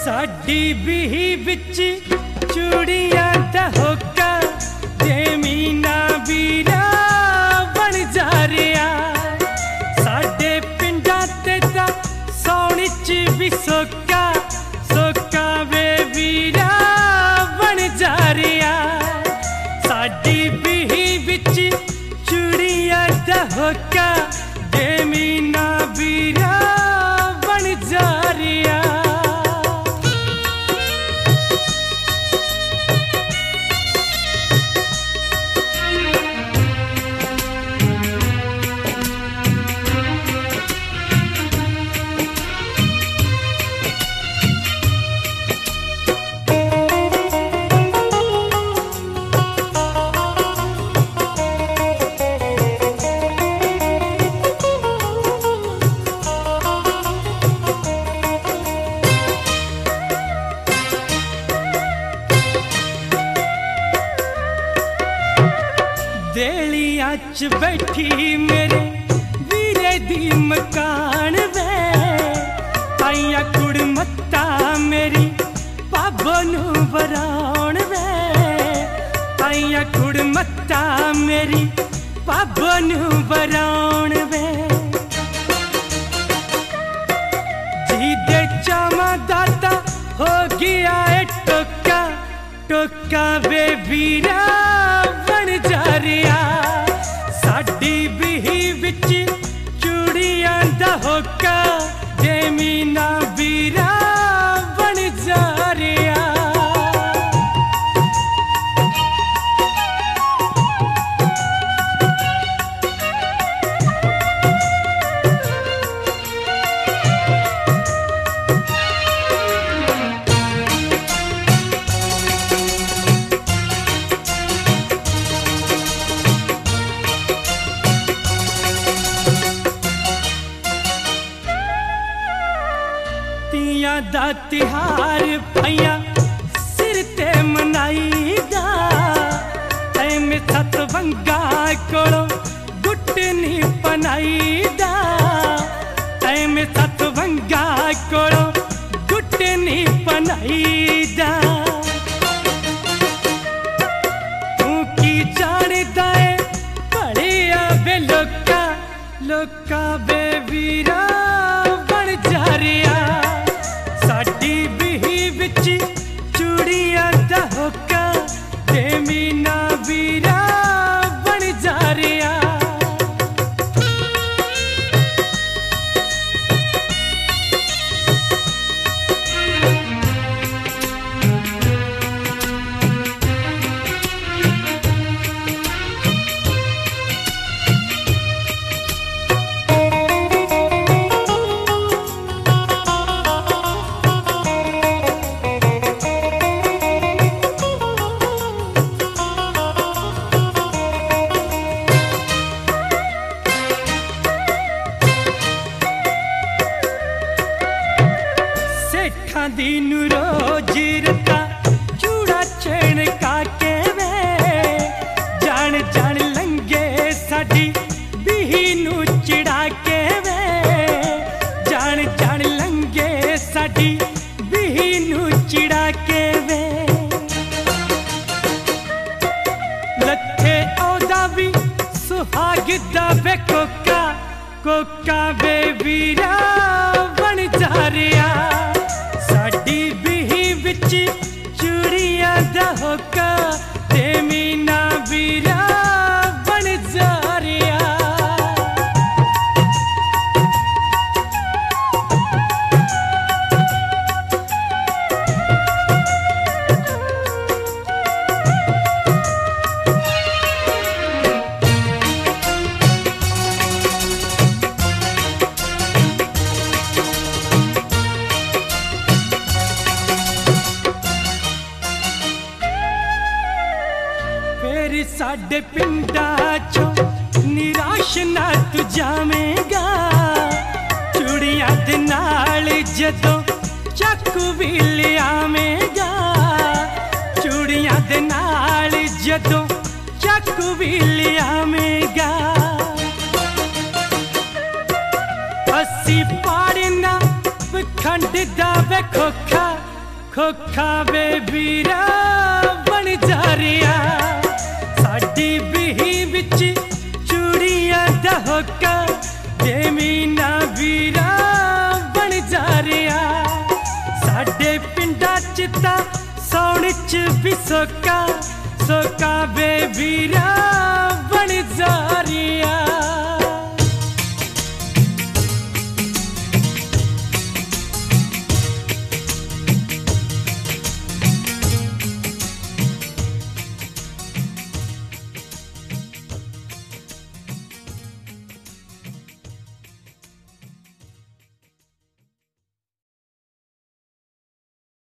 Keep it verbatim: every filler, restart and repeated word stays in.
साडी बीही बिच चूड़ियां दा होका जे मीना वीरा बन जा रिया साडे पिंडां ते दा सौण च भी सोका सोका वे वीरा बन जा रिया साडी बीही बिच चूड़ियां दा होका जे मीना वीरा बन जा रिया देलिया च बैठी मेरे वीरे दी मकान वे आइया कुड़ मत्ता मेरी पाबो नू बराउण वे आइया कुड़ मत्ता मेरी पाबो नू बराउण वे जी दे चावा दाता हो गया है टोका टोका वे वीरा बन जा रिया साडी बीही बिच चूड़ियां दा होका जे मीना वीरा बन जा रिया तियां दा तिहार पईया सिर ते मनाई दा ऐमें सत वंगा कोलो गुट नी पनाई दा ऐमें सत वंगा कोलो गुट नी पनाई दा तू की जानदा है बड़िया बे लोका लोका बे वीरा बन जा रिया साडी बीही बिच चूड़ियां दा होका जे मीना वीरा बन जा रिया दीनू रोज रता चूड़ा चैन काके वे जान जान लंगे साडी बीही नू चिड़ा के वे जान जान लंगे साडी बीही नू चिड़ा के वे लथे औदा भी सुहाग दा वे कोका कोका वे वीरा बन जा रिया साडी बीही बिच चूड़ियां दा होका ते मीना वीरा बन जा रिया साडे पिंडा चो निराश ना तू जावेगा चूड़ियां दे नाल जदों चाकू भी लियावेगा चूड़ियां दे नाल जदों चाकू भी लियावेगा अस्सी पाड़ना खंड दा वे खोखा खोखा वे वीरा बन जा रिया साडी बिही विच चूड़ियां दा होका जे मीना वीरा बन जा रिया साडे पिंडा च तां सौण च भी सोका सोका वे वीरा बन जा रिया।